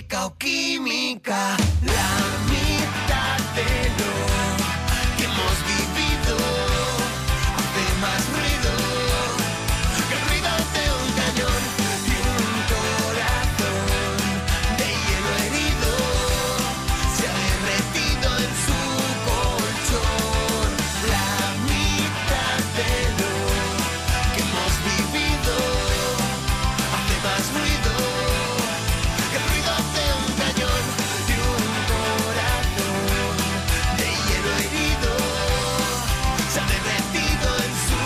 física o química, la mitad de lo que hemos vivido hace más ruido que el ruido de un cañón y un corazón de hielo herido se ha derretido en su colchón. La mitad de lo que hemos vivido hace más ruido que el ruido de un cañón y un corazón de hielo herido se ha derretido en su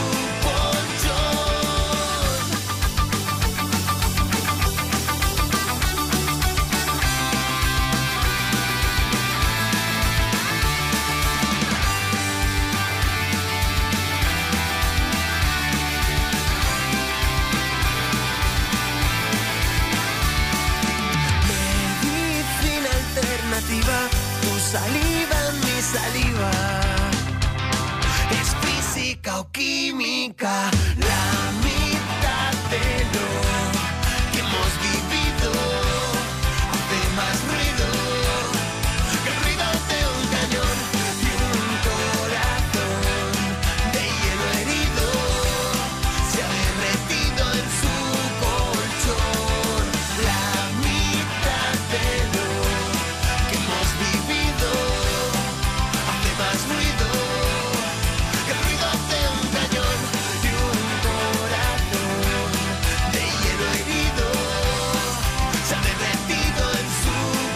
medicina alternativa, tu saliva en mi saliva. Es física o química, la mitad de lo que hemos vivido hace más ruido que el ruido de un cañón y un corazón de hielo herido se ha derretido en su colchón. La mitad de lo que hemos vivido hace más ruido que el ruido de un cañón y un corazón de hielo herido se ha derretido en su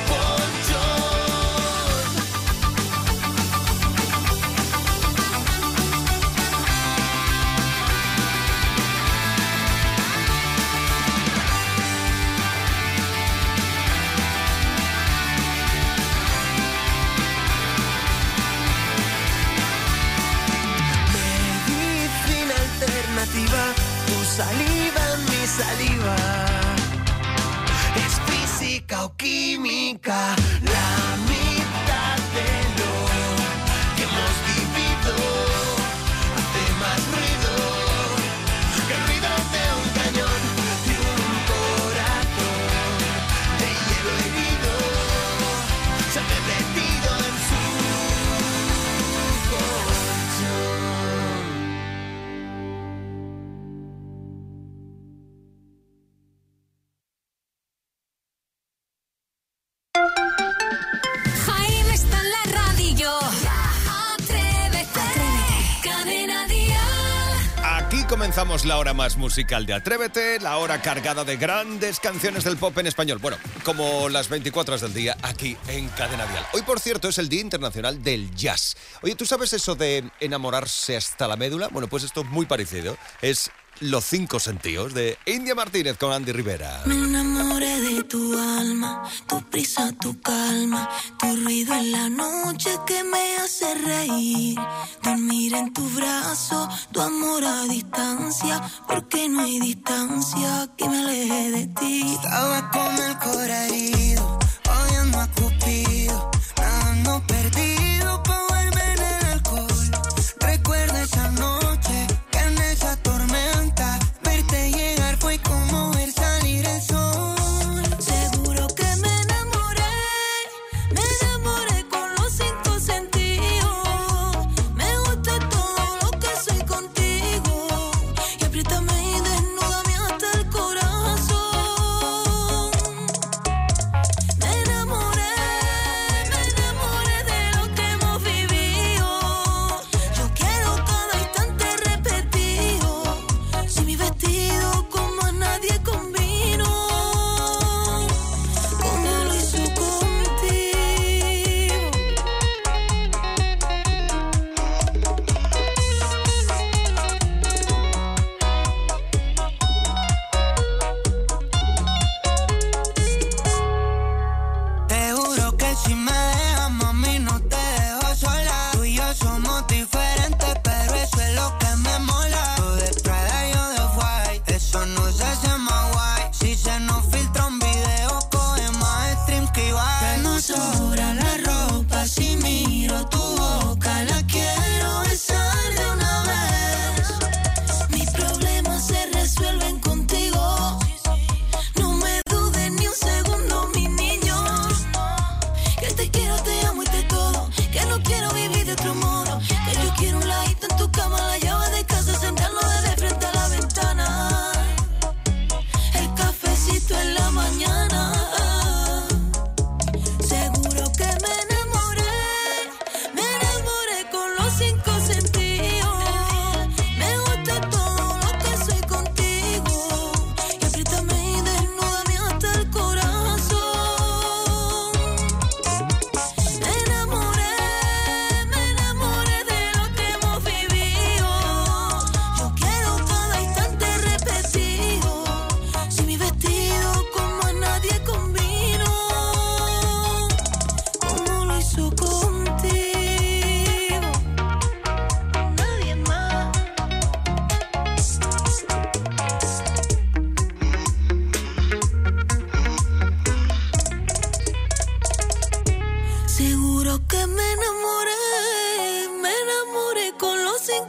medicina alternativa, tu saliva en mi saliva. Es física o química, la mitad de lo que hemos vivido hace más ruido que el ruido de un cañón y un corazón de hielo herido se ha derretido en su colchón. Jaime está en la radio. Atrévete. Cadena Dial. Aquí comenzamos la hora más musical de Atrévete, la hora cargada de grandes canciones del pop en español. Bueno, como las 24 horas del día aquí en Cadena Dial. Hoy, por cierto, es el Día Internacional del Jazz. Oye, ¿tú sabes eso de enamorarse hasta la médula? Bueno, pues esto es muy parecido. Es Los 5 sentidos de India Martínez con Andy Rivera. Me enamoré de tu alma, tu prisa, tu calma, tu ruido en la noche que me hace reír. Dormir en tu brazo, tu amor a distancia, porque no hay distancia que me aleje de ti. Estaba con el corazón herido, oyendo a Cupido, nadando perdido pa' volver en el alcohol. Recuerdo esa noche, que en esa tormenta, verte llegar fue como ver salir el sol. Seguro que me enamoré con los 5 sentidos. Me gusta todo lo que soy contigo. Y apriétame y desnúdame hasta el corazón. Me enamoré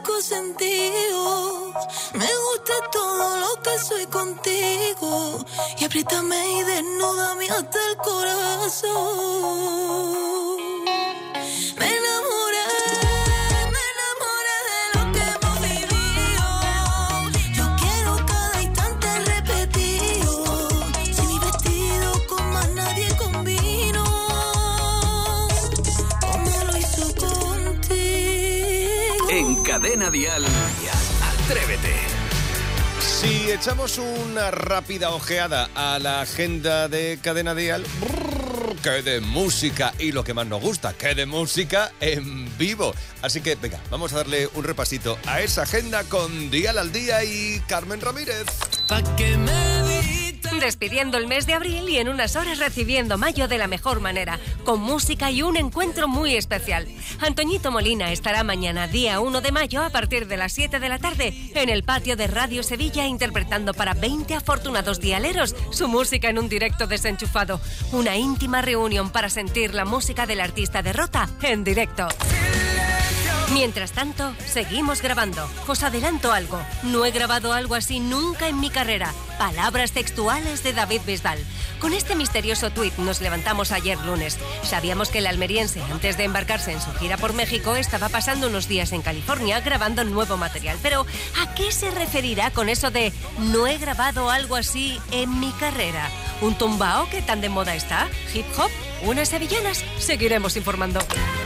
busco sentido. Me gusta todo lo que soy contigo. Y apriétame y desnúdame hasta el corazón. Me enamoré de lo que hemos vivido. Yo quiero cada instante repetido. Si mi vestido con más nadie combino, como lo hizo contigo. En Cadena Dial, Atrévete. Si echamos una rápida ojeada a la agenda de Cadena Dial, que de música, y lo que más nos gusta, que de música en vivo. Así que venga, vamos a darle un repasito a esa agenda con Dial al Día y Carmen Ramírez. Despidiendo el mes de abril y en unas horas recibiendo mayo de la mejor manera, con música y un encuentro muy especial. Antoñito Molina estará mañana, día 1 de mayo, a partir de las 7 de la tarde, en el patio de Radio Sevilla, interpretando para 20 afortunados dialeros su música en un directo desenchufado. Una íntima reunión para sentir la música del artista de Rota en directo. Mientras tanto, seguimos grabando. Os adelanto algo. No he grabado algo así nunca en mi carrera. Palabras textuales de David Bisbal. Con este misterioso tuit nos levantamos ayer lunes. Sabíamos que el almeriense, antes de embarcarse en su gira por México, estaba pasando unos días en California grabando nuevo material. Pero, ¿a qué se referirá con eso de no he grabado algo así en mi carrera? ¿Un tumbao que tan de moda está? ¿Hip hop? ¿Unas sevillanas? Seguiremos informando.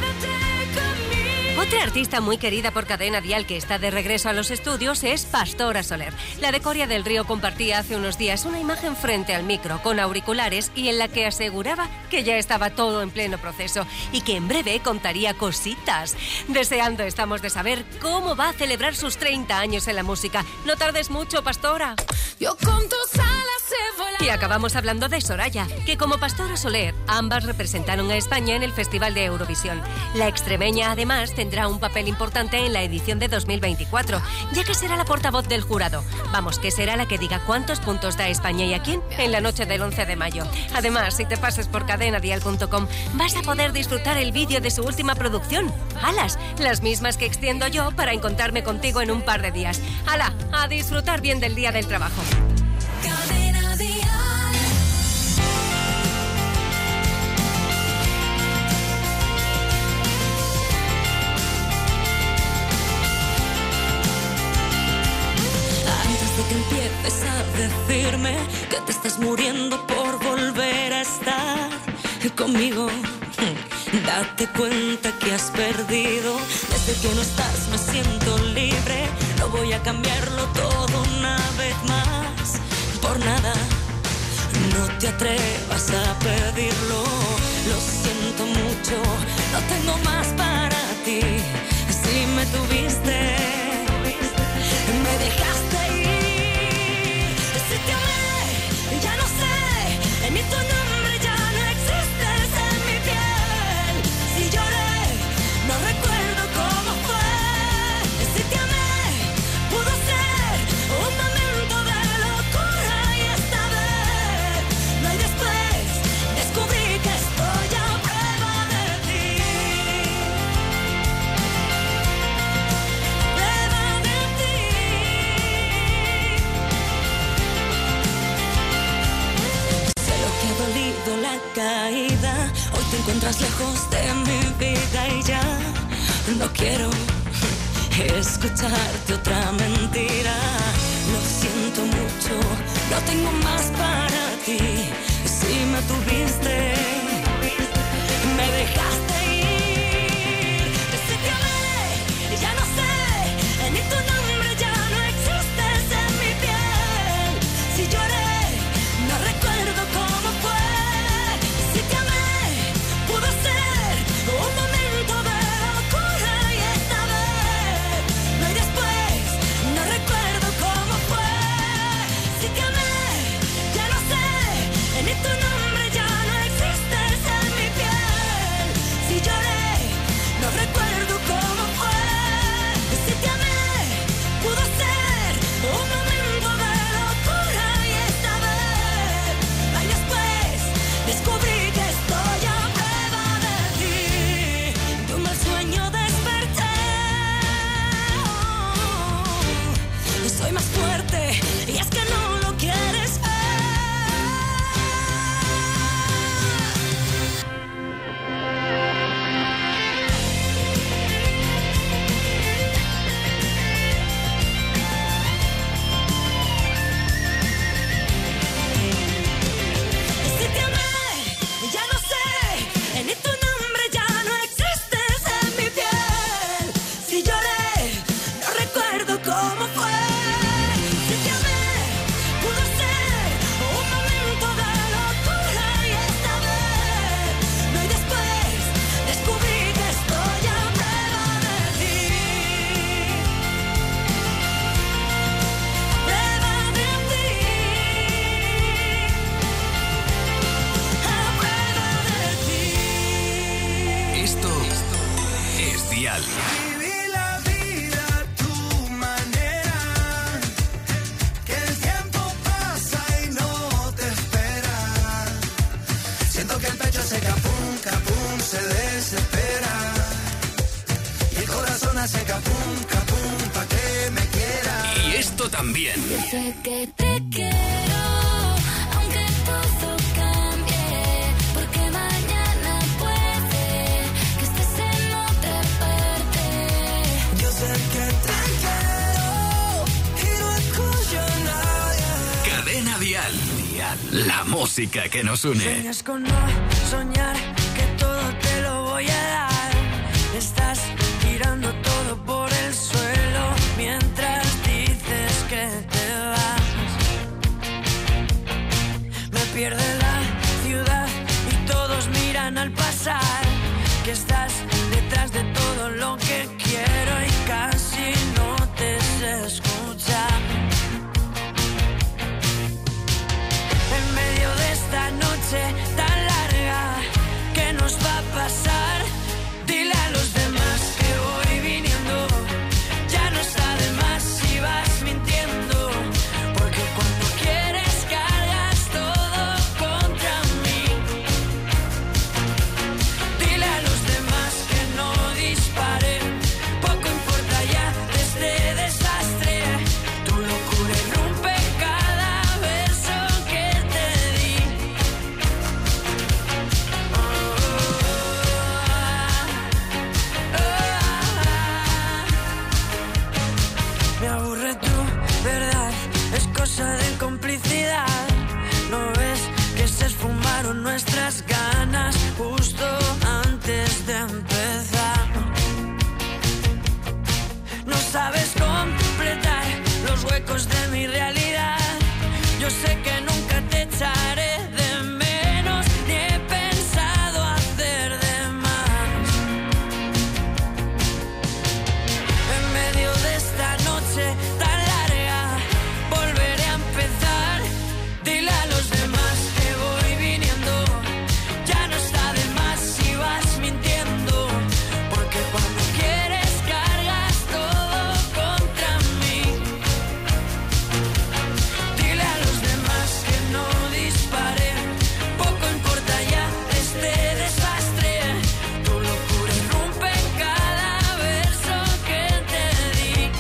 Otra artista muy querida por Cadena Dial que está de regreso a los estudios es Pastora Soler. La de Coria del Río compartía hace unos días una imagen frente al micro con auriculares y en la que aseguraba que ya estaba todo en pleno proceso y que en breve contaría cositas. Deseando estamos de saber cómo va a celebrar sus 30 años en la música. No tardes mucho, Pastora. Yo con tus alas he volado. Y acabamos hablando de Soraya, que como Pastora Soler, ambas representaron a España en el Festival de Eurovisión. La extremeña, además, tendrá un papel importante en la edición de 2024, ya que será la portavoz del jurado. Vamos, que será la que diga cuántos puntos da España y a quién en la noche del 11 de mayo. Además, si te pases por cadenadial.com, vas a poder disfrutar el vídeo de su última producción, Alas, las mismas que extiendo yo para encontrarme contigo en un par de días. ¡Hala! A disfrutar bien del día del trabajo. Cadena Dial. Que empieces a decirme que te estás muriendo por volver a estar conmigo. Date cuenta que has perdido. Desde que no estás me siento libre. No voy a cambiarlo todo una vez más. Por nada, no te atrevas a pedirlo. Lo siento mucho, no tengo más para ti. Si me tuviste, me dejaste ir. Te amé, ya no sé, ni tu nombre ya no existes en mi piel. Si lloré, no recuerdo cómo fue. Si te amé, pudo ser un momento de locura y esta vez no hay después. Descubrí que estoy a prueba de ti. Prueba de ti. Dolido la caída, hoy te encuentras lejos de mi vida y ya no quiero escucharte otra mentira. Lo siento mucho, no tengo más para ti. Si me tuviste, me dejaste ir. Si te amé, ya no sé, ni tu nombre ya no existes en mi piel. Si lloré, no recuerdo cómo fue. Si te amé, pudo ser un momento de locura y esta vez no hay después. No recuerdo cómo fue. Si te amé, ya no sé. también. Yo sé que te quiero, aunque todo cambie, porque mañana puede que estés en otra parte. Yo sé que te quiero y no escucho a nadie. Cadena Dial. La música que nos une. Sueñas con no soñar, que todo te lo voy a dar. Estás tirando todo por el suelo mientras dices que te vas. Me pierde la ciudad y todos miran al pasar, que estás detrás de todo lo que quiero y casi no te sé escuchar. En medio de esta noche tan larga, ¿qué nos va a pasar? Dile a los demás que voy viniendo, ya no está de más si vas mintiendo, porque cuando quieres cargas todo contra mí. Dile a los demás que no disparen, poco importa ya de este desastre, tu locura irrumpe cada verso que te di. Me aburre tu verdad, es cosa de complicidad. ¿No ves que se esfumaron nuestras ganas justo antes de empezar? No sabes completar los huecos de mi realidad. Yo sé que nunca te echaré de menos, ni he pensado hacer de más. En medio de esta noche tan larga, volveré a empezar. Dile a los demás que voy viniendo, ya no está de más si vas mintiendo, porque cuando quieres cargas todo contra mí. Dile a los demás que no disparen, poco importa ya este desastre, tu locura irrumpe cada verso que te di.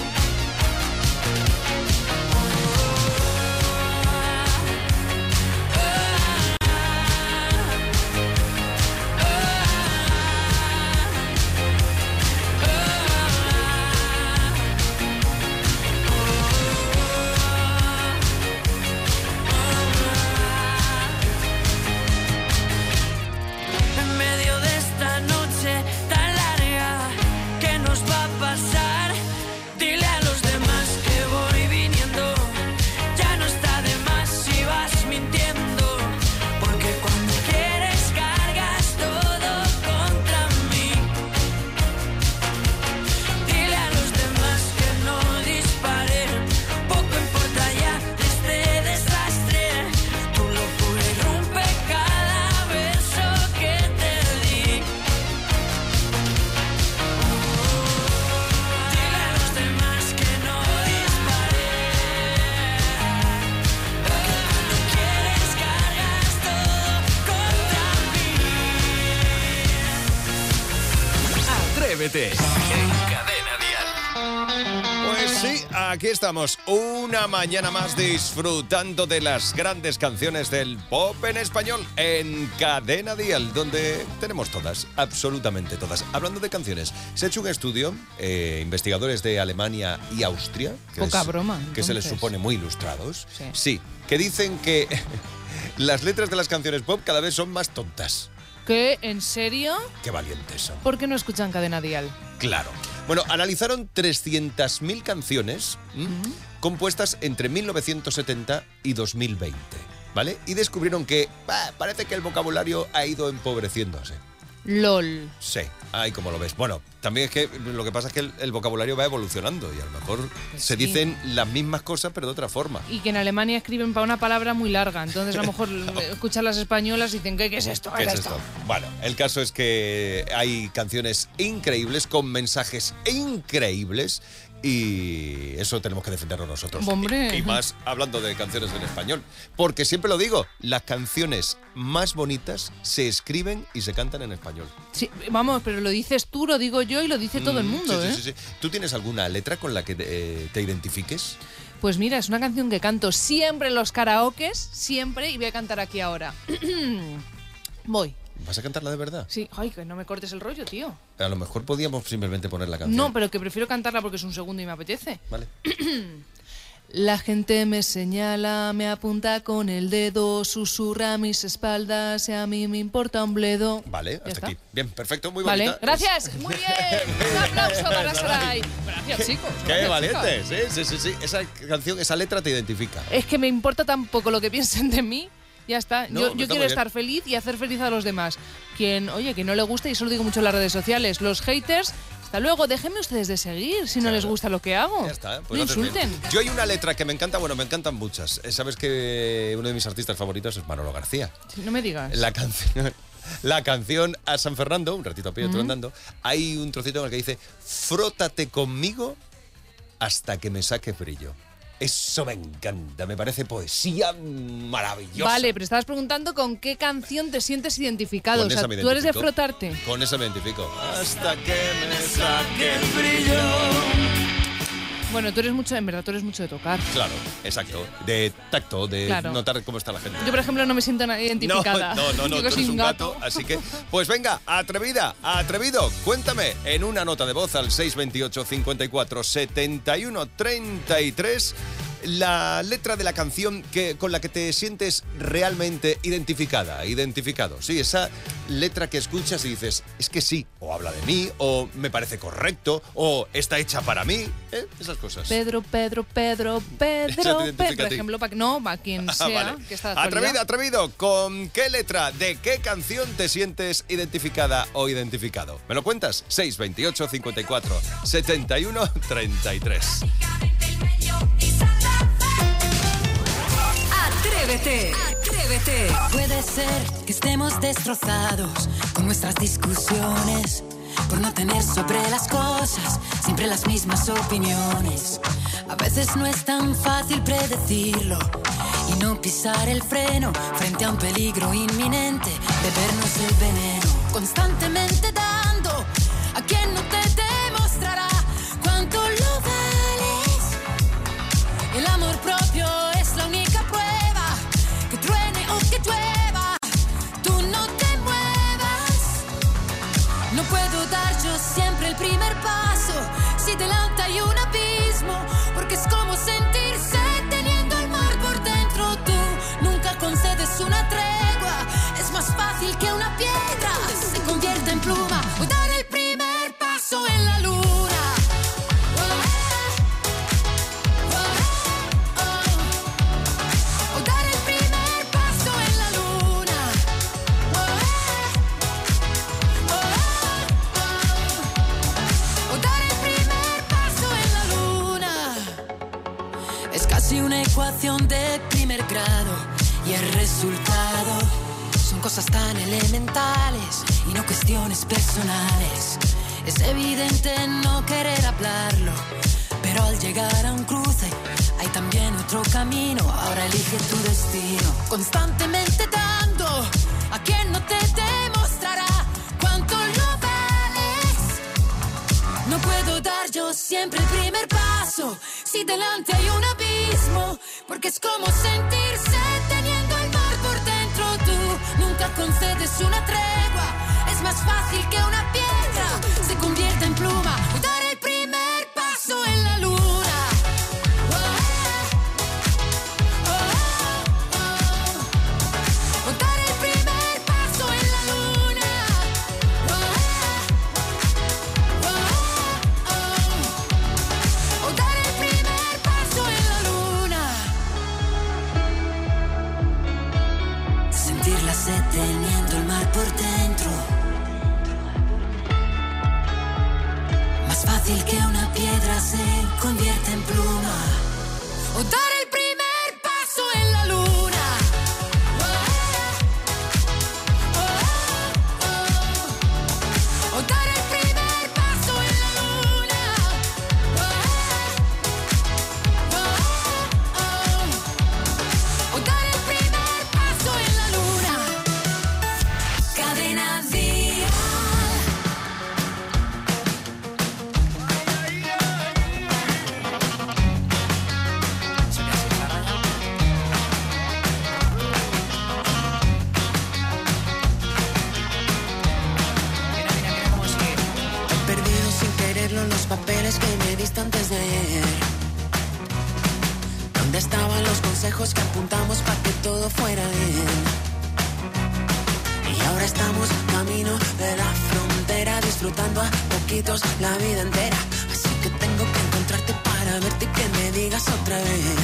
En medio de esta noche tan larga, ¿qué nos va a pasar? Dile a los demás que voy viniendo, ya no está de más si vas mintiendo, porque cuando quieres cargas todo contra mí. Dile a los demás que no disparen, poco importa ya de este desastre, tu locura irrumpe cada verso que te di. Dile a los demás que no disparen, porque cuando quieres cargas todo contra mí. Atrévete en Cadena Dial. Pues sí, aquí estamos, una mañana más disfrutando de las grandes canciones del pop en español en Cadena Dial, donde tenemos todas, absolutamente todas. Hablando de canciones, se ha hecho un estudio, investigadores de Alemania y Austria, Poca broma, que se les entonces. supone muy ilustrados, Sí. sí, que dicen que las letras de las canciones pop cada vez son más tontas. ¿Qué? ¿En serio? Qué valientes son. ¿Por qué no escuchan Cadena Dial? Claro. Bueno, analizaron 300.000 canciones compuestas entre 1970 y 2020, ¿vale? Y descubrieron que parece que el vocabulario ha ido empobreciéndose. LOL. Sí, ahí como lo ves. Bueno, también es que lo que pasa es que el vocabulario va evolucionando y a lo mejor se Sí. dicen las mismas cosas pero de otra forma. Y que en Alemania escriben para una palabra muy larga. Entonces a lo mejor escuchan las españolas y dicen, ¿qué es esto? ¿Qué es esto? Bueno, el caso es que hay canciones increíbles con mensajes increíbles y eso tenemos que defenderlo nosotros. Hombre. Y más hablando de canciones en español. Porque siempre lo digo, las canciones más bonitas se escriben y se cantan en español. Sí, vamos, pero lo dices tú, lo digo yo y lo dice todo el mundo, sí, ¿eh? sí. ¿Tú tienes alguna letra con la que te identifiques? Pues mira, es una canción que canto siempre en los karaokes, siempre, y voy a cantar aquí ahora. Voy. ¿Vas a cantarla de verdad? Sí, ay, que no me cortes el rollo, tío. A lo mejor podíamos simplemente poner la canción. No, pero que prefiero cantarla porque es un segundo y me apetece. Vale. La gente me señala, me apunta con el dedo, susurra a mis espaldas y a mí me importa un bledo. Vale, ¿Ya hasta está? aquí. Bien, perfecto, muy Vale, bonita. gracias, muy bien. Un aplauso para Sarai. Gracias, chicos. Qué gracias, valiente, chicos. sí. Esa canción, esa letra te identifica. Es que me importa tan poco lo que piensen de mí. Ya está. No, Yo está muy quiero bien. estar feliz y hacer feliz a los demás. Quien no le gusta, y eso lo digo mucho en las redes sociales, los haters, hasta luego, déjenme ustedes de seguir si no Claro. les gusta lo que hago. Ya está, no pues haces bien. insulten. Yo hay una letra que me encanta, bueno, me encantan muchas. Sabes que uno de mis artistas favoritos es Manolo García. Sí, no me digas. La canción a San Fernando, un ratito a pie, otro andando, hay un trocito en el que dice: frótate conmigo hasta que me saque brillo. Eso me encanta, me parece poesía maravillosa. Vale, pero estabas preguntando con qué canción te sientes identificado. Con O sea, esa me tú eres de identifico. frotarte. Con esa me identifico. Hasta que me saque el brillo. Bueno, tú eres mucho de tocar. Claro, exacto. De tacto, de Claro. notar cómo está la gente. Yo, por ejemplo, no me siento identificada. No, Yo tú que eres soy un gato, así que, pues venga, atrevida, atrevido, cuéntame en una nota de voz al 628 54 71 33 la letra de la canción con la que te sientes realmente identificado. Sí, esa letra que escuchas y dices, es que sí, o habla de mí, o me parece correcto, o está hecha para mí, esas cosas. Pedro, Esa te identifica por a ti. ejemplo, para quien sea Vale. que está de actualidad. Atrevido, ¿con qué letra, de qué canción te sientes identificada o identificado? ¿Me lo cuentas? 628 54 71 33. Atrévete. Puede ser que estemos destrozados con nuestras discusiones, por no tener sobre las cosas siempre las mismas opiniones. A veces no es tan fácil predecirlo y no pisar el freno frente a un peligro inminente, bebernos el veneno, constantemente dando a quien no te demostrará cuánto lo vales. El amor propio es la única prueba, que truene o que llueva, tú no te muevas. No puedo dar yo siempre el primer paso si delante hay un abismo, porque es como sentirse teniendo el mar por dentro. Tú nunca concedes una tregua, es más fácil que una piedra se convierta en pluma o dar el primer paso en la luna. O dar el primer paso en la luna. O dar el primer paso en la luna. Es casi una ecuación de primer grado y el resultado son cosas tan elementales y no cuestiones personales. Es evidente no querer hablarlo, pero al llegar a un cruce hay también otro camino. Ahora elige tu destino, constantemente dando a quien no te demostrará cuánto lo vales. No puedo dar yo siempre el primer paso si delante hay un abismo, porque es como sentirse teniendo el mar por dentro. Tú nunca concedes una tregua, es más fácil que una piedra se convierta en pluma o dar el primer paso en la luna. O dar el primer paso en la luna. O dar el primer paso en la luna. Sentir la sed teniendo el mar por dentro. Más fácil que una piedra se convierte en pluma. O dar el primer paso en la luna. O dar el primer paso en la luna. O dar el primer paso en la luna. Cadena Dial. consejos que apuntamos para que todo fuera bien. Y ahora estamos camino de la frontera, disfrutando a poquitos la vida entera. Así que tengo que encontrarte para verte y que me digas otra vez.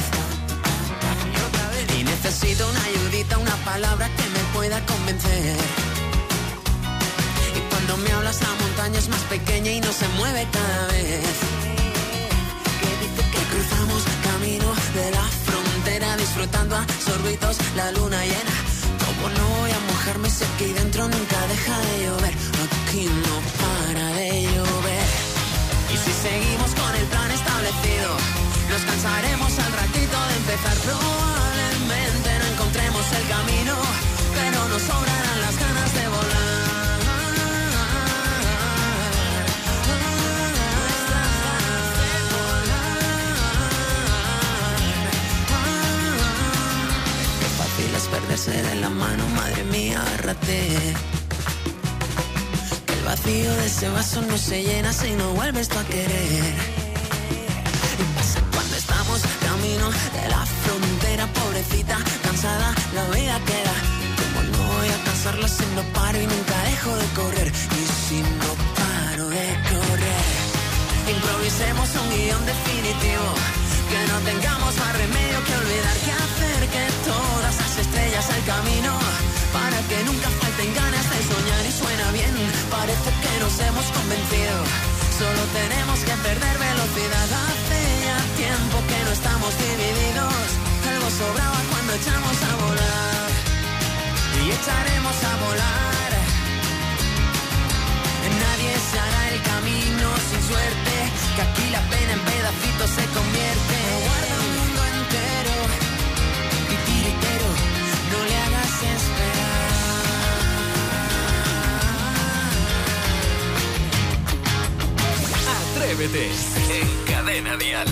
Y necesito una ayudita, una palabra que me pueda convencer. Y cuando me hablas la montaña es más pequeña y no se mueve cada vez. Que dice que cruzamos camino de la frontera, disfrutando a sorbitos la luna llena. Como no voy a mojarme si aquí dentro nunca deja de llover. Aquí no para de llover. Y si seguimos con el plan establecido, nos cansaremos al ratito de empezar. Probablemente no encontremos el camino, pero nos sobrarán las ganas de volar. Qué fácil es perderse de la mano, madre mía, agárrate. El vacío de ese vaso no se llena si no vuelves tú a querer. Y pasa cuando estamos camino de la frontera, pobrecita, cansada, la vida queda. Como no voy a cansarla si no paro y nunca dejo de correr. Y si no paro de correr, improvisemos un guión definitivo. Que no tengamos más remedio que olvidar que hacer que todas las estrellas al camino, para que nunca falten ganas de soñar. Y suena bien, parece que nos hemos convencido. Solo tenemos que perder velocidad. Hace ya tiempo que no estamos divididos. Algo sobraba cuando echamos a volar. Y echaremos a volar. Nadie se hará el camino sin suerte, que aquí la pena en pedacitos se convierte. No guarda un mundo entero y tiritero, no le hagas esperar. Atrévete en Cadena Dial.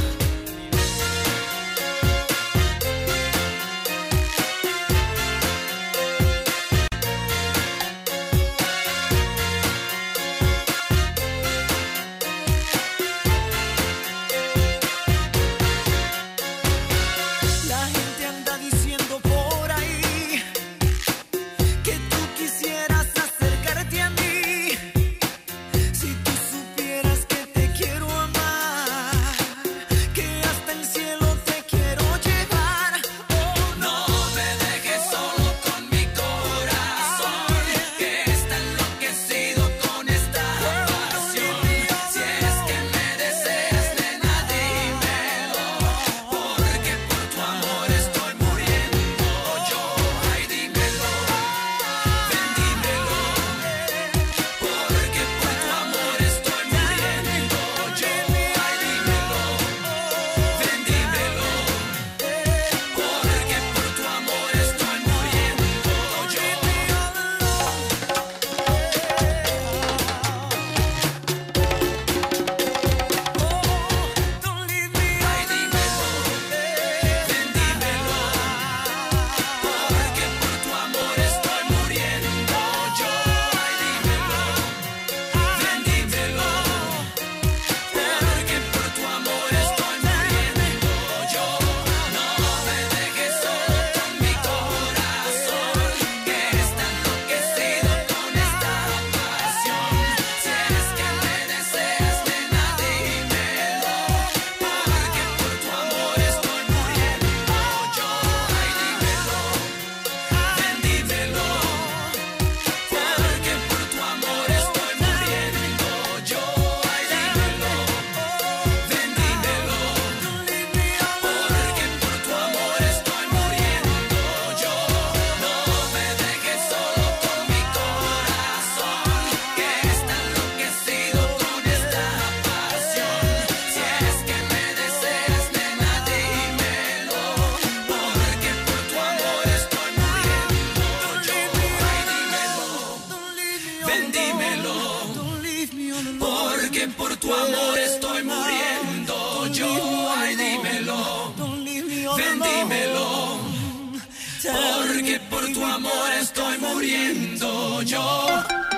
Porque por tu amor estoy muriendo yo.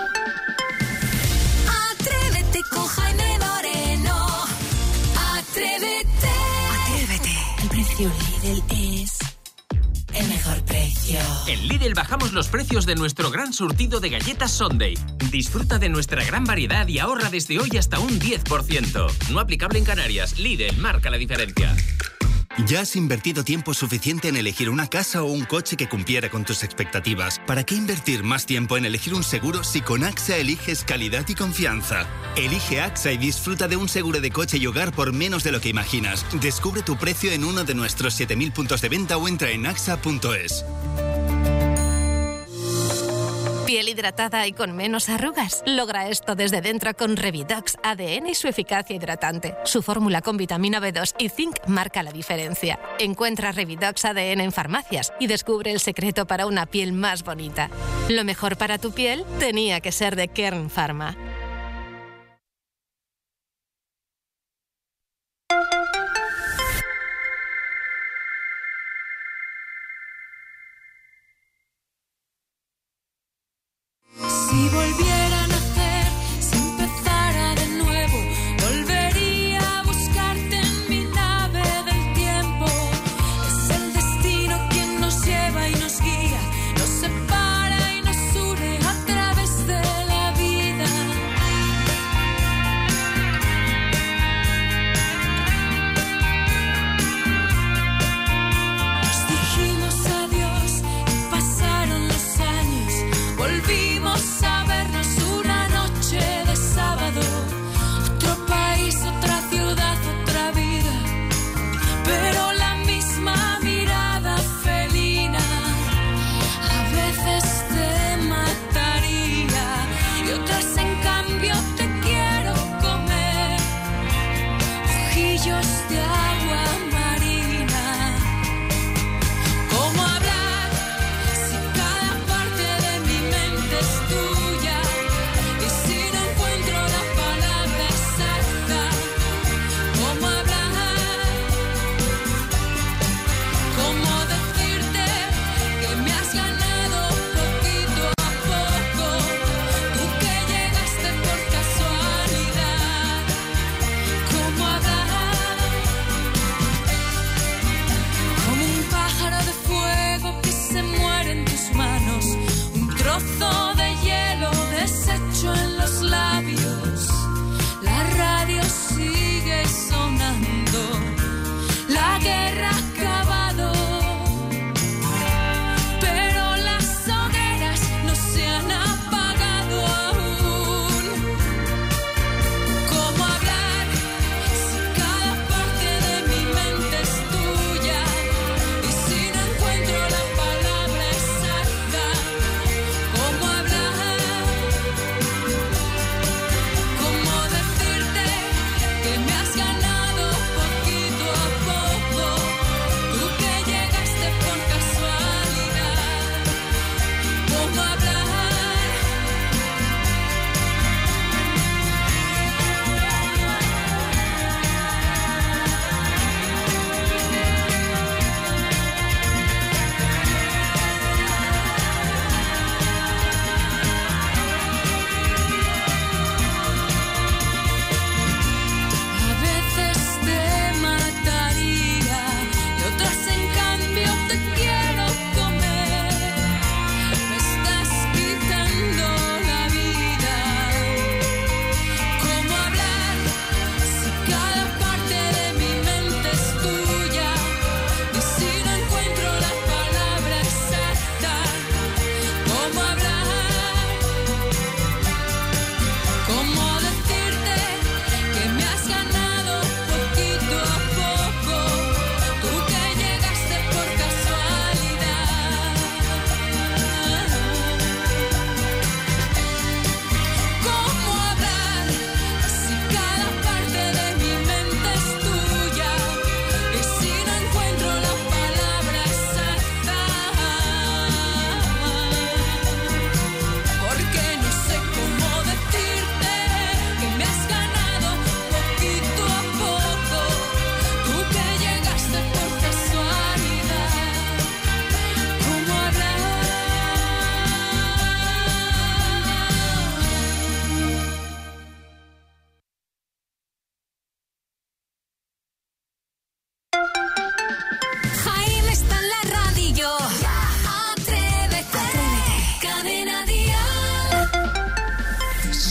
Atrévete con Jaime Moreno. Atrévete. Atrévete. El precio Lidl es mejor precio. En Lidl bajamos los precios de nuestro gran surtido de galletas Sunday. Disfruta de nuestra gran variedad y ahorra desde hoy hasta un 10%. No aplicable en Canarias. Lidl marca la diferencia. ¿Ya has invertido tiempo suficiente en elegir una casa o un coche que cumpliera con tus expectativas? ¿Para qué invertir más tiempo en elegir un seguro si con AXA eliges calidad y confianza? Elige AXA y disfruta de un seguro de coche y hogar por menos de lo que imaginas. Descubre tu precio en uno de nuestros 7.000 puntos de venta o entra en axa.es. ¿Piel hidratada y con menos arrugas? Logra esto desde dentro con Revidox ADN y su eficacia hidratante. Su fórmula con vitamina B2 y zinc marca la diferencia. Encuentra Revidox ADN en farmacias y descubre el secreto para una piel más bonita. Lo mejor para tu piel tenía que ser de Kern Pharma. Si volviera a nacer, si empezara de nuevo, volvería a buscarte en mi nave del tiempo. Es el destino quien nos lleva y nos guía, nos separa y nos une a través de la vida.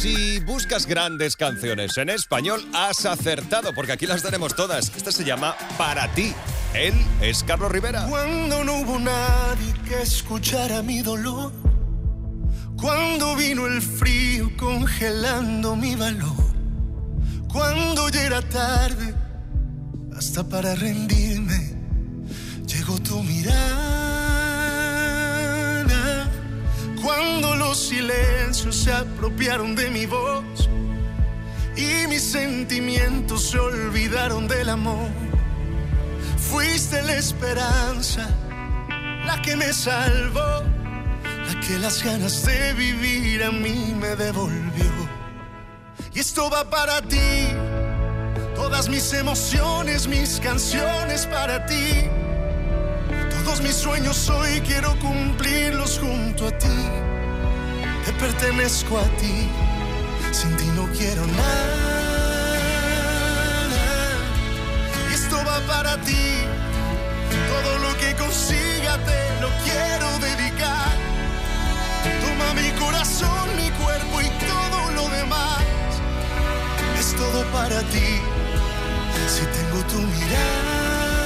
Si buscas grandes canciones en español, has acertado, porque aquí las tenemos todas. Esta se llama Para ti. Él es Carlos Rivera. Cuando no hubo nadie que escuchara mi dolor, cuando vino el frío congelando mi valor, cuando ya era tarde hasta para rendirme, llegó tu mirada. Cuando los silencios se apropiaron de mi voz y mis sentimientos se olvidaron del amor, fuiste la esperanza, la que me salvó, la que las ganas de vivir a mí me devolvió. Y esto va para ti, todas mis emociones, mis canciones para ti. Todos mis sueños hoy quiero cumplirlos junto a ti. Te pertenezco a ti, sin ti no quiero nada. Y esto va para ti, todo lo que consiga te lo quiero dedicar. Toma mi corazón, mi cuerpo y todo lo demás. Es todo para ti, si tengo tu mirada.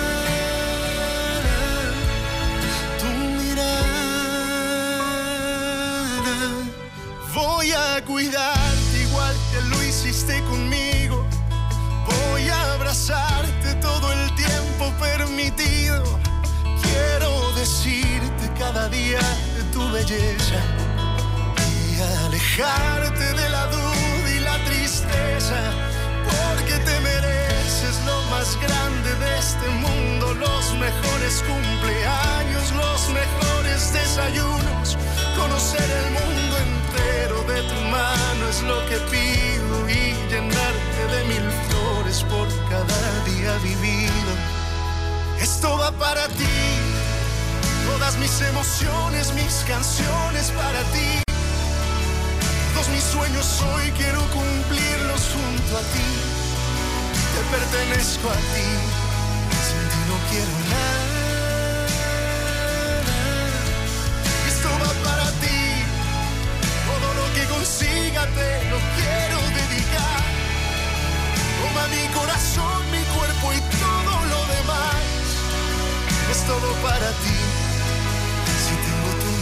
Voy a cuidarte igual que lo hiciste conmigo. Voy a abrazarte todo el tiempo permitido. Quiero decirte cada día de tu belleza y alejarte de la duda y la tristeza, porque te mereces lo más grande de este mundo, los mejores cumpleaños, los mejores desayunos. Conocer el mundo entero de tu mano es lo que pido, y llenarte de 1000 flores por cada día vivido. Esto va para ti, todas mis emociones, mis canciones para ti. Todos mis sueños hoy quiero cumplirlos junto a ti. Te pertenezco a ti, sin ti no quiero nada. Para ti, todo lo que consiga te lo quiero dedicar. Toma mi corazón, mi cuerpo y todo lo demás. Es todo para ti, si tengo tu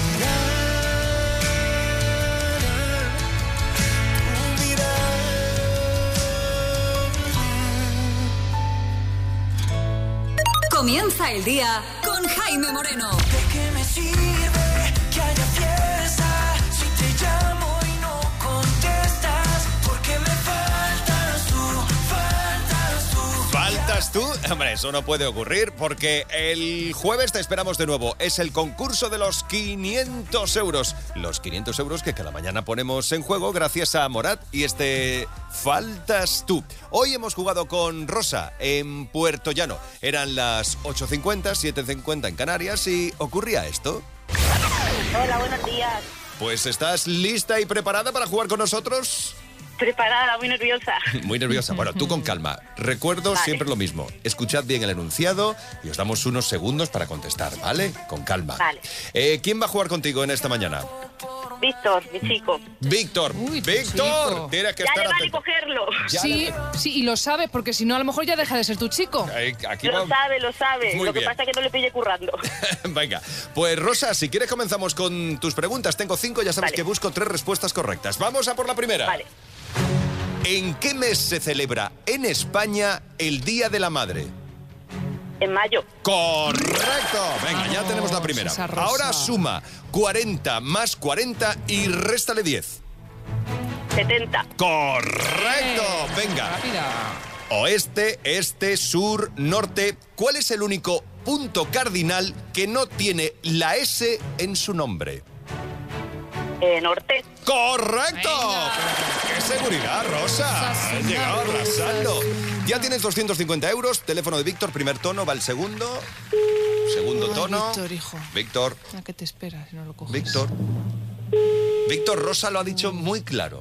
mirada. Comienza el día con Jaime Moreno. ¿De qué me sirve que haya fiesta si te llamo y no contestas? Porque me faltas tú, faltas tú. ¿Faltas tú? Hombre, eso no puede ocurrir, porque el jueves te esperamos de nuevo. Es el concurso de los 500 euros. Los 500 euros que cada mañana ponemos en juego gracias a Morat y Faltas tú. Hoy hemos jugado con Rosa en Puerto Llano. Eran las 8:50, 7:50 en Canarias y ocurría esto. Hola, buenos días. Pues ¿estás lista y preparada para jugar con nosotros? Preparada, muy nerviosa. Muy nerviosa. Bueno, tú con calma. Recuerdo siempre lo mismo. Escuchad bien el enunciado y os damos unos segundos para contestar, ¿vale? Con calma. Vale. ¿Quién va a jugar contigo en esta mañana? Víctor, mi chico. Víctor. Uy, Víctor, chico. tienes que Ya estar le vale atento. cogerlo. Sí, y lo sabes, porque si no a lo mejor ya deja de ser tu chico. Aquí Lo sabe. Muy Lo que bien. pasa es que no le pille currando. Venga, pues Rosa, si quieres comenzamos con tus preguntas. Tengo 5, ya sabes Vale. que busco 3 respuestas correctas. Vamos a por la primera. Vale. ¿En qué mes se celebra en España el Día de la Madre? En mayo. ¡Correcto! Venga, ya tenemos la primera. esa Rosa. Ahora suma 40 más 40 y réstale 10. 70. ¡Correcto! Venga. Rápida. Oeste, este, sur, norte. ¿Cuál es el único punto cardinal que no tiene la S en su nombre? Norte. ¡Correcto! Venga. ¡Qué seguridad, Rosa! Has llegado arrasando. Ya tienes 250 euros. Teléfono de Víctor, primer tono, va el segundo. Segundo tono. Víctor, hijo. Víctor, ¿A qué te esperas si no lo coges? Víctor. Víctor, Rosa lo ha dicho muy claro.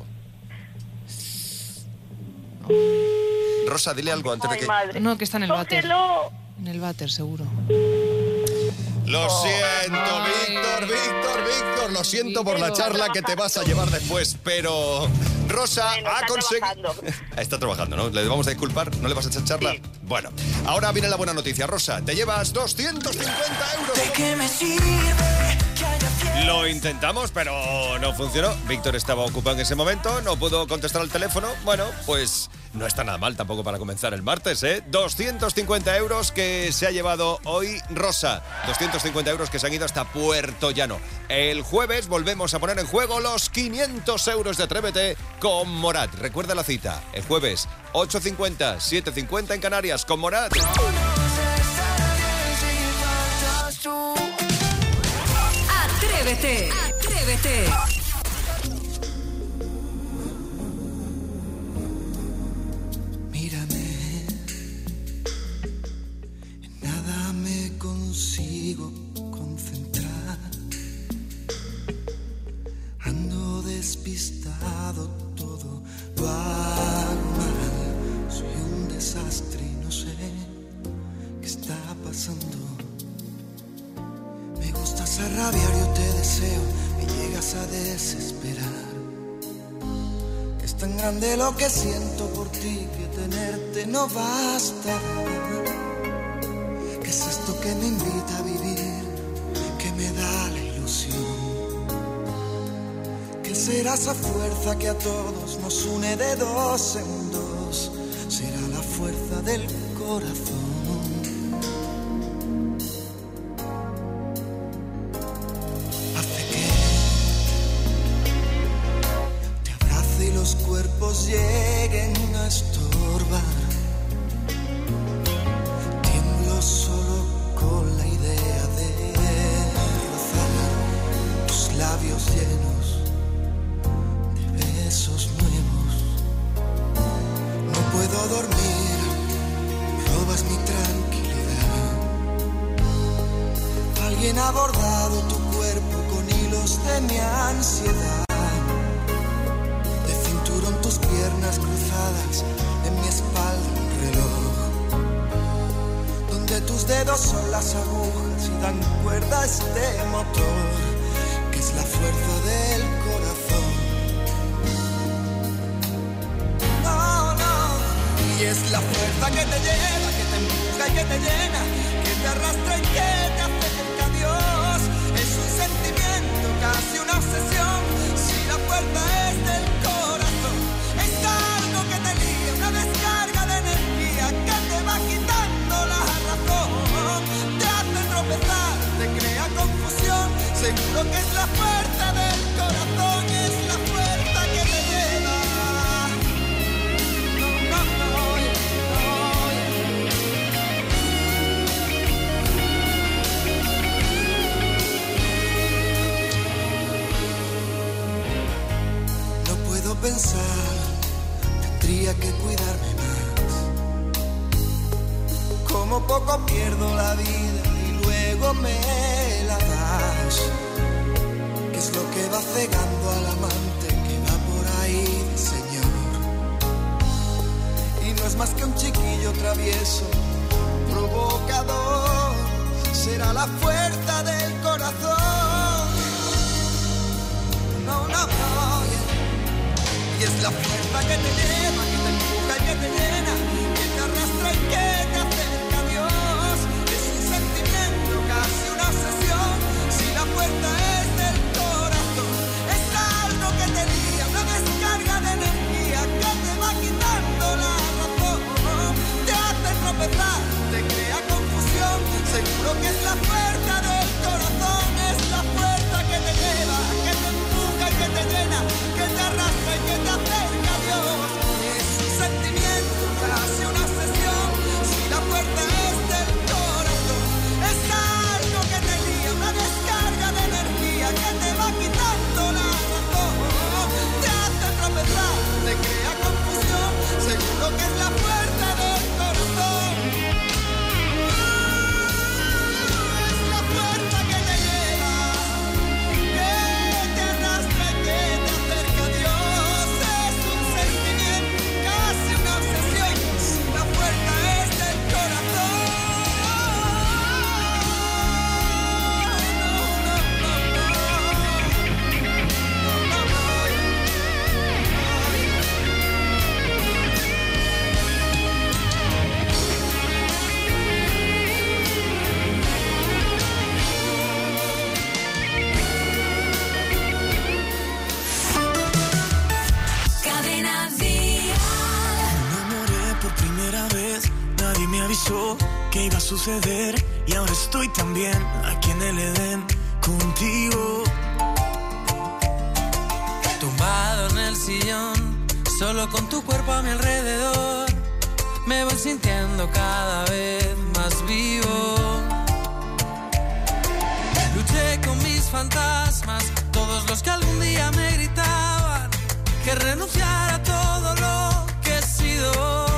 Rosa, dile algo antes de Ay, que... madre. No, que está en el váter. Cógelo. En el váter, seguro. Lo siento, Ay. Víctor. Lo siento por la charla que te vas a llevar después, pero Rosa Bueno, ha está conseguido... Está trabajando, ¿no? ¿Le vamos a disculpar? ¿No le vas a echar charla? Sí. Bueno, ahora viene la buena noticia. Rosa, te llevas 250 euros. ¿De qué me sirve que haya fiesta? Lo intentamos, pero no funcionó. Víctor estaba ocupado en ese momento, no pudo contestar al teléfono. Bueno, pues no está nada mal tampoco para comenzar el martes, ¿eh? 250 euros que se ha llevado hoy Rosa. 250 euros que se han ido hasta Puerto Llano. El jueves volvemos a poner en juego los 500 euros de Atrévete con Morat. Recuerda la cita, el jueves 8:50, 7:50 en Canarias con Morat. Atrévete, atrévete. Mírame, en nada me consigo concentrar. Ando despistado, todo lo hago mal. Soy un desastre y no sé qué está pasando. Me gustas a rabiar, yo te deseo, me llegas a desesperar. Es tan grande lo que siento por ti que tenerte no basta. ¿Qué es esto que me invita a vivir, que me da la ilusión? ¿Qué será esa fuerza que a todos nos une de dos en dos? Será la fuerza del corazón. Los cuerpos lleguen a estorbar. Tiemblo solo con la idea de rozar tus labios llenos de besos nuevos. No puedo dormir, robas mi tranquilidad. Alguien ha bordado tu cuerpo con hilos de mi ansiedad. Tus piernas cruzadas, en mi espalda un reloj, donde tus dedos son las agujas y dan cuerda a este motor, que es la fuerza del corazón. No, no, y es la fuerza que te lleva, que te empuja y que te llena, que te arrastra y que te acerca a Dios. Es un sentimiento, casi una obsesión, si la fuerza es del corazón. Es algo que te lía, una descarga de energía que te va quitando la razón. Te hace tropezar, te crea confusión. Seguro que es la fuerza del corazón, es la fuerza que te lleva. No, no, no, no. No puedo pensar, tendría que cuidarme más. Como poco pierdo la vida y luego me la das. ¿Qué es lo que va cegando al amante que va por ahí, Señor? Y no es más que un chiquillo travieso, provocador. Será la fuerza del corazón. No, no, no. Y es la fuerza que te lleva, que te empuja y que te llena, que te arrastra y que te acerca a Dios. Es un sentimiento, casi una obsesión, si la fuerza es del corazón. Es algo que te lía, una descarga de energía que te va quitando la razón. Te hace tropezar, te crea confusión. Seguro que es la fuerza del corazón, es la fuerza que te lleva, que te empuja y que te llena, que te arrastra y que te acerca a Dios. Es un sentimiento, pensó que iba a suceder y ahora estoy también aquí en el Edén contigo. Tumbado en el sillón, solo con tu cuerpo a mi alrededor, me voy sintiendo cada vez más vivo. Luché con mis fantasmas, todos los que algún día me gritaban que renunciara a todo lo que he sido.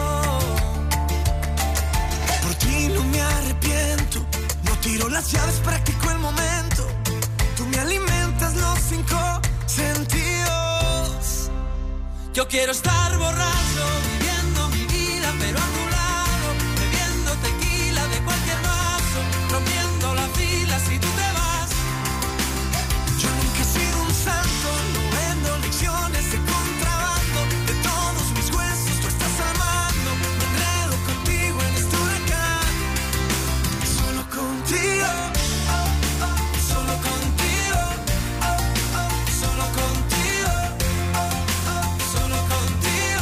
Por ti no me arrepiento, no tiro las llaves, practico el momento. Tú me alimentas los 5 sentidos. Yo quiero estar borracho, viviendo mi vida, pero a tu lado, bebiendo tequila de cualquier vaso, rompiendo la fila si tú te vas. Yo nunca he sido un santo, no vendo lecciones de contrabando. De todos mis huesos tú estás amando. Me enredo contigo en este huracán. Solo contigo, solo contigo, solo contigo, solo contigo.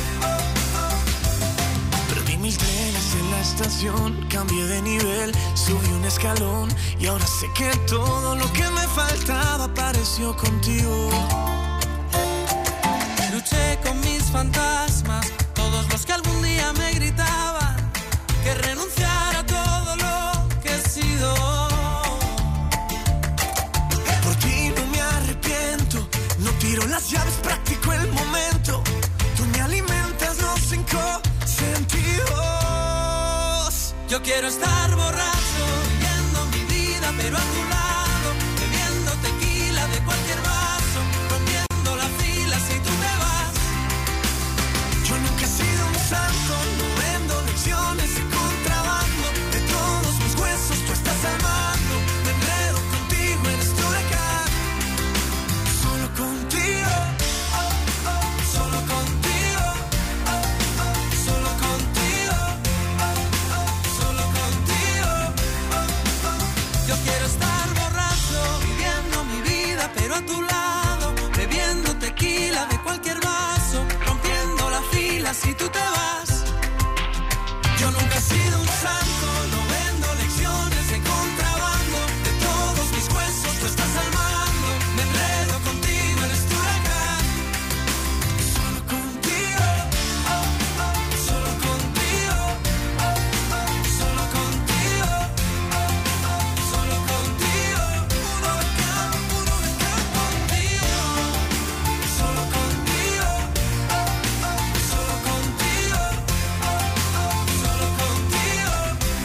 Perdí 1000 trenes en la estación, cambié de nivel, subí un escalón y ahora sé que todo lo que me faltaba apareció contigo. Luché con mis fantasmas, todos los que algún día me gritaban que renunciara a todo lo que he sido. Por ti no me arrepiento, no tiro las llaves, practico el momento. Tú me alimentas los 5 sentidos. Yo quiero estar borracho, viviendo mi vida, pero a tu lado, bebiendo tequila de cualquier vaso, rompiendo la fila si tú te vas. Yo nunca he sido un santo, no vendo lecciones de contrabando. De todos mis huesos tú estás amando. Me enredo contigo en este huracán. Solo contigo, solo contigo, solo contigo, solo contigo. Yo quiero estar borracho, viviendo mi vida, pero a tu lado, bebiendo tequila de cualquier vaso, rompiendo la fila si tú te vas. Yo nunca he sido un santo, no vendo lecciones de contrabando. De todos mis huesos tú estás armando. Me enredo contigo en este huracán. Solo contigo, solo contigo, solo contigo, solo contigo. Puro bacán contigo. Solo contigo, solo contigo, solo contigo.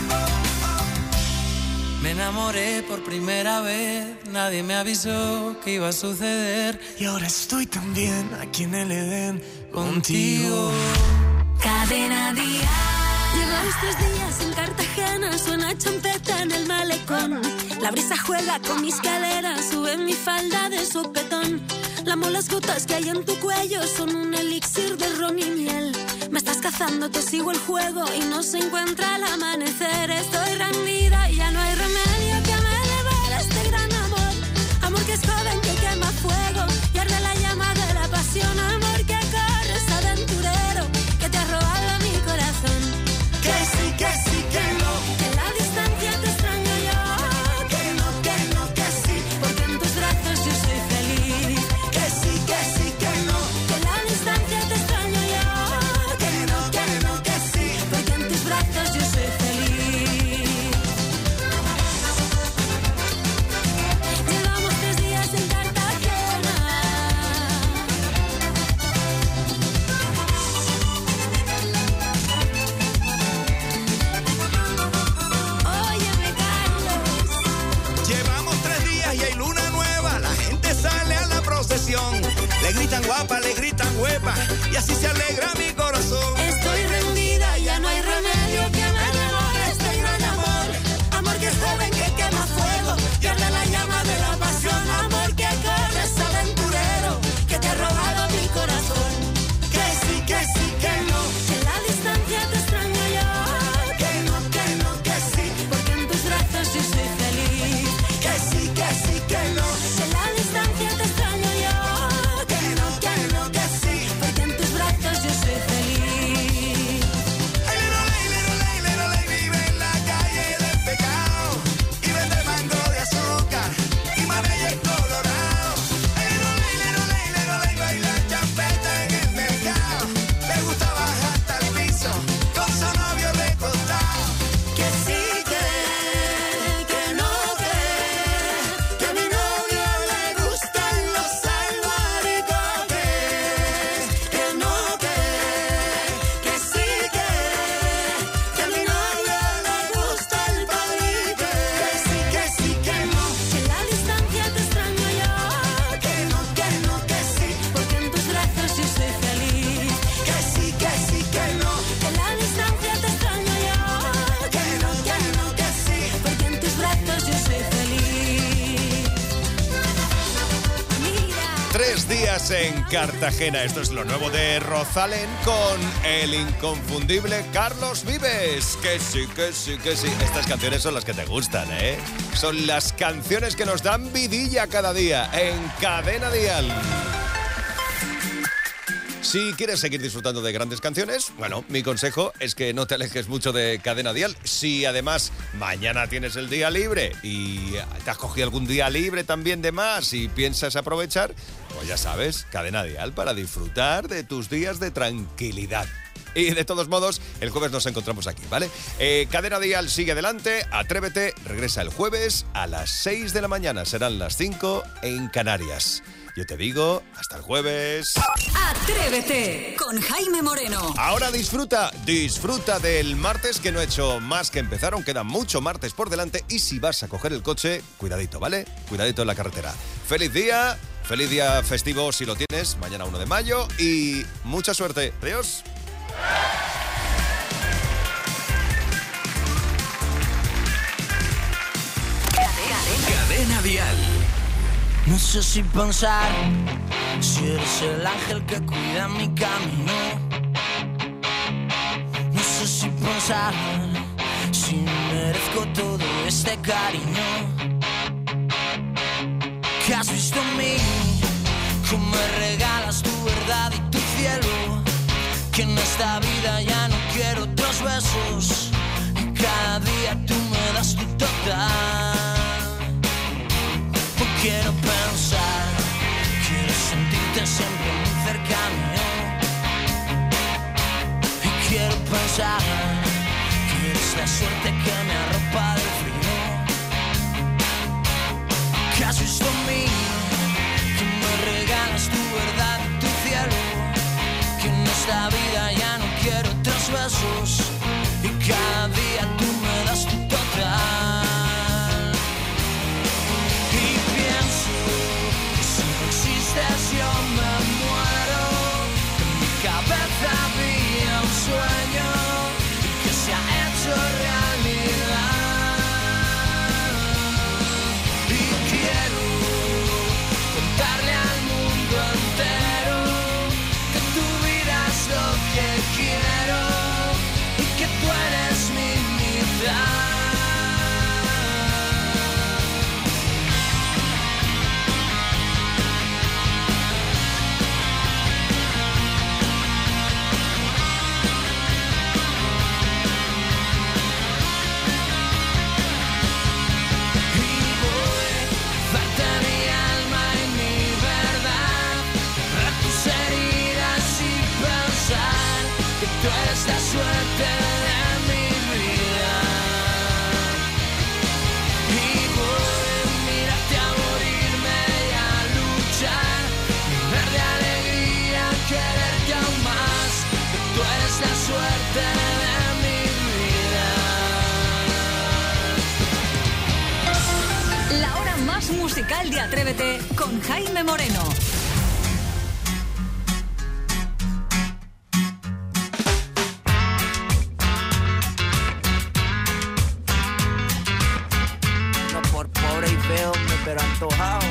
Me enamoré por primera vez, nadie me avisó que iba a suceder. Y ahora estoy también aquí en el Edén contigo. Cadena Día. Llevo estos días en Cartagena, suena champeta en el malecón. La brisa juega con mis caderas, sube mi falda de sopetón. Lamo las gotas que hay en tu cuello, son un elixir de ron y miel. Me estás cazando, te sigo el juego y no se encuentra el amanecer. Estoy rendida y ya no hay remedio que me devore este gran amor. Amor que es joven, que quema fuego y arde la llama de la pasión. Amor que corres aventurero, que te ha robado mi corazón. Que sí, que sí, que no. En la distancia te extraño yo. Que no, que no, que sí. Porque en tus brazos yo soy feliz. Que sí, que sí, que no. En la distancia te extraño yo. Que no, que no, que sí. Porque en tus brazos yo soy feliz. Llevamos 3 días en Cartagena. Óyeme, Carlos. Llevamos 3 días y hay luna nueva. La gente sale a la procesión. Le gritan guapa, le gritan huepa. Y así se alegra mi corazón. Estoy rendida, ya no hay remedio que me devore este gran amor. Amor que es joven, que quema fuego y arde la llama de la pasión. Amor que corres aventurero, que te ha robado mi corazón. Que sí, que sí, que no. En la distancia te extraño yo. Que no, que no, que sí. Porque en tus brazos yo soy feliz. Que sí, que sí, que no. En la distancia te extraño yo. Que no, que no, que sí. Porque en tus brazos yo soy feliz. buenos días en Cartagena. Esto es lo nuevo de Rosalén con el inconfundible Carlos Vives. Que sí, que sí, que sí. Estas canciones son las que te gustan, ¿eh? Son las canciones que nos dan vidilla cada día en Cadena Dial. Si quieres seguir disfrutando de grandes canciones, bueno, mi consejo es que no te alejes mucho de Cadena Dial. Si además mañana tienes el día libre y te has cogido algún día libre también de más y piensas aprovechar, pues ya sabes, Cadena Dial para disfrutar de tus días de tranquilidad. Y de todos modos, el jueves nos encontramos aquí, ¿vale? Cadena Dial sigue adelante, Atrévete, regresa el jueves a las 6 de la mañana, serán las 5 en Canarias. Yo te digo, hasta el jueves. Atrévete con Jaime Moreno. Ahora disfruta del martes, que no he hecho más que empezar, aún queda mucho martes por delante. Y si vas a coger el coche, cuidadito, ¿vale? Cuidadito en la carretera. Feliz día festivo si lo tienes, mañana 1 de mayo. Y mucha suerte. Adiós. Cadena Dial. No sé si pensar si eres el ángel que cuida mi camino. No sé si pensar si merezco todo este cariño que has visto en mí, cómo me regalas tu verdad y tu cielo, que en esta vida ya no quiero otros besos, y cada día tú me das tu total. Quiero pensar, quiero sentirte siempre muy cercano. Y quiero pensar que eres la suerte que me arropa del frío, que has visto en mí, que me regalas tu verdad y tu cielo, que en esta vida ya no quiero otros besos, y cada día tú me das tu total. Yo me muero, en mi cabeza había un sueño que se ha hecho realidad. Y quiero contarle al mundo entero que tu vida es lo que quiero y que tú eres mi mitad. Tú eres la suerte de mi vida y voy a mirarte a morirme y a luchar, llenar de alegría, quererte aún más. Tú eres la suerte de mi vida. La hora más musical de Atrévete con Jaime Moreno. Pero antojado.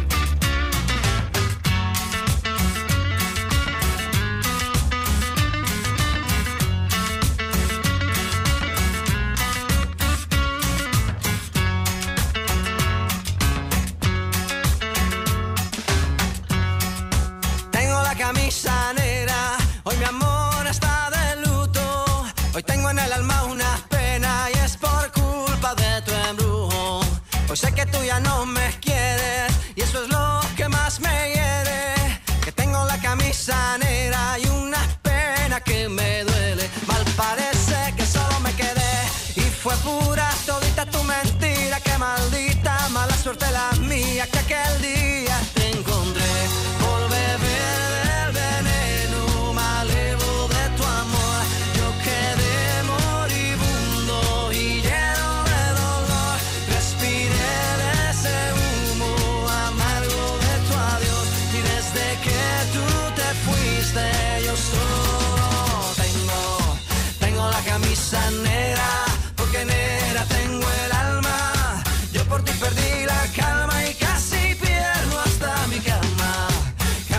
Tengo la camisa negra, hoy mi amor está de luto. Hoy tengo en el alma una pena y es por culpa de tu embrujo. Hoy sé que tú ya no me quieres y eso es lo que más me hiere. Que tengo la camisa negra y una pena que me duele. Mal parece que solo me quedé y fue pura todita tu mentira. Que maldita mala suerte la mía que aquel día te encontré por beber del veneno malevo de tu amor. Yo quedé moribundo y lleno de dolor. Respiré de ese humo amargo de tu adiós y desde que tú te fuiste yo solo tengo la camisa negra, porque negra tengo el alma. Yo por ti perdí la calma y casi pierdo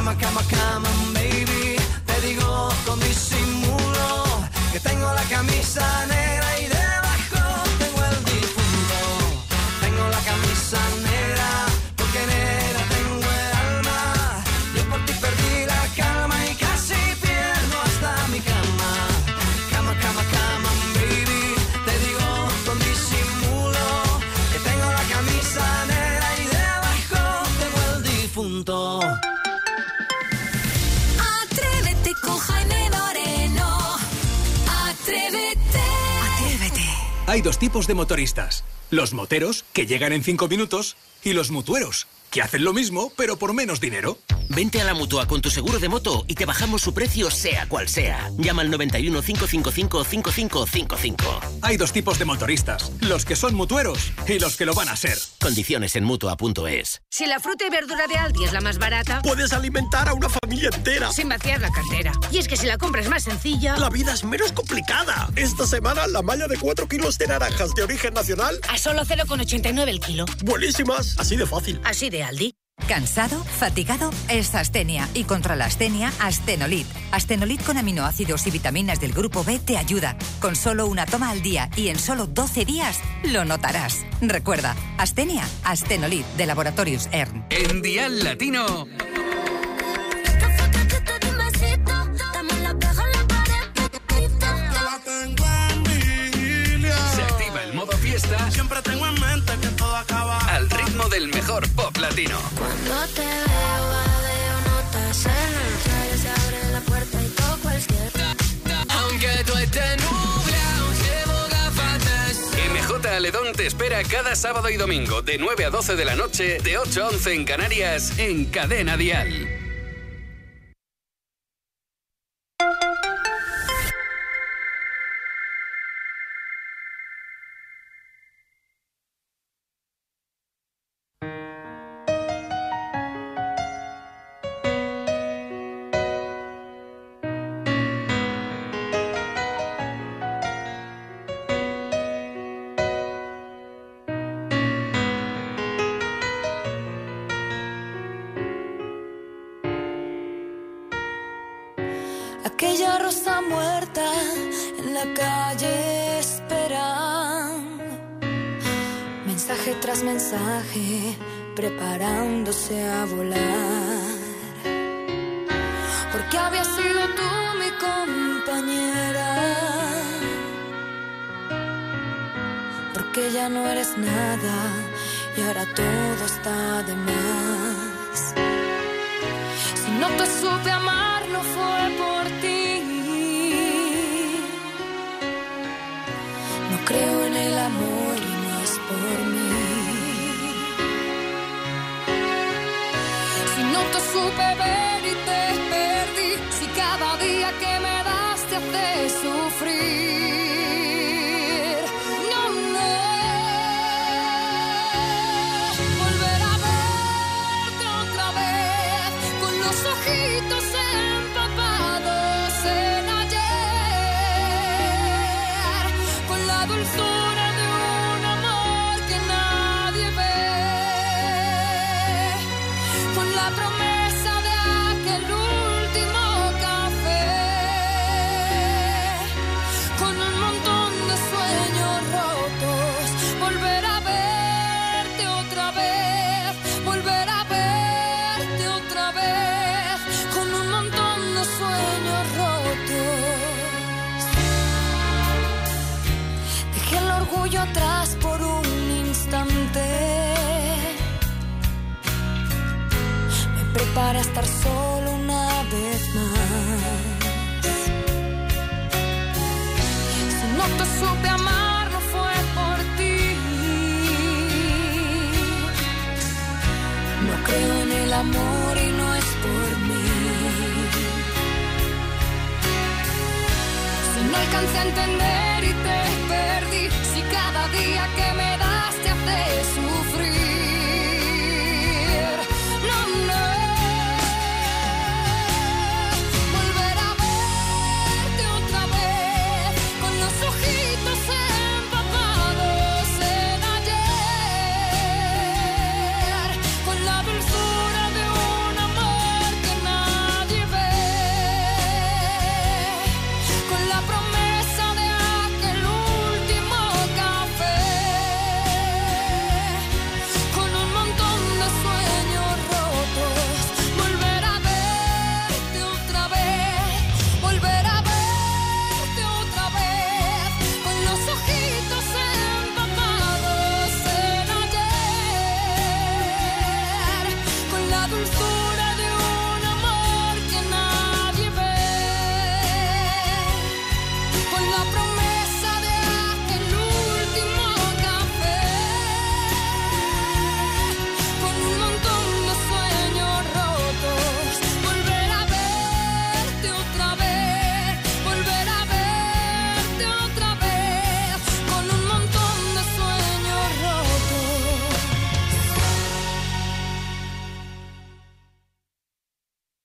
Cama, cama, cama, baby. Te digo con disimulo que tengo la camisa negra y debajo tengo el difunto. Tengo la camisa negra porque negra tengo el alma. Yo por ti perdí la calma y casi pierdo hasta mi cama. Cama, cama, cama, baby. Te digo con disimulo que tengo la camisa negra y debajo tengo el difunto. Atrévete con Jaime Moreno. Atrévete. Atrévete. Hay dos tipos de motoristas. Los moteros, que llegan en 5 minutos, y los mutueros, que hacen lo mismo, pero por menos dinero. Vente a la Mutua con tu seguro de moto y te bajamos su precio sea cual sea. Llama al 91 555 5555. Hay dos tipos de motoristas, los que son mutueros y los que lo van a ser. Condiciones en Mutua.es. Si la fruta y verdura de Aldi es la más barata, puedes alimentar a una familia entera sin vaciar la cartera. Y es que si la compra es más sencilla, la vida es menos complicada. Esta semana la malla de 4 kilos de naranjas de origen nacional a solo 0,89 el kilo. Buenísimas, así de fácil. Así de Aldi. ¿Cansado? ¿Fatigado? Es astenia. Y contra la astenia, Astenolit. Astenolit con aminoácidos y vitaminas del grupo B te ayuda. Con solo una toma al día y en solo 12 días lo notarás. Recuerda, astenia, Astenolit de Laboratorios ERN. En Dial Latino. Se activa el modo fiesta. Siempre tengo en mente que todo acaba al ritmo del mejor pop latino. Cuando te veo notas en el traje, se abre la puerta y toco el cielo. Aunque tú estés nublado, llevo gafas. MJ Aledón te espera cada sábado y domingo de 9 a 12 de la noche, de 8 a 11 en Canarias, en Cadena Dial. Aquella rosa muerta en la calle esperando, mensaje tras mensaje, preparándose a volar. Porque había sido tú mi compañera, porque ya no eres nada y ahora todo está de más. Si no te supe amar, no fue por ti. No creo en el amor y no es por mí. Si no te supe ver y te perdí, si cada día que me das te hace sufrir. No, no. Volver a verte otra vez con los ojitos empapados en ayer, con la dulzura de un amor que nadie ve, con la promesa de aquel último café, con un montón de sueños rotos. Volver a verte otra vez, volver a verte otra vez, con un montón de sueños rotos. Dejé el orgullo atrás por un instante, me preparé a estar solo una vez más. Si no te supe amar, no fue por ti. No creo en el amor y no es por mí. Si no alcancé a entender y te perdí, si cada día que me das te hace sufrir.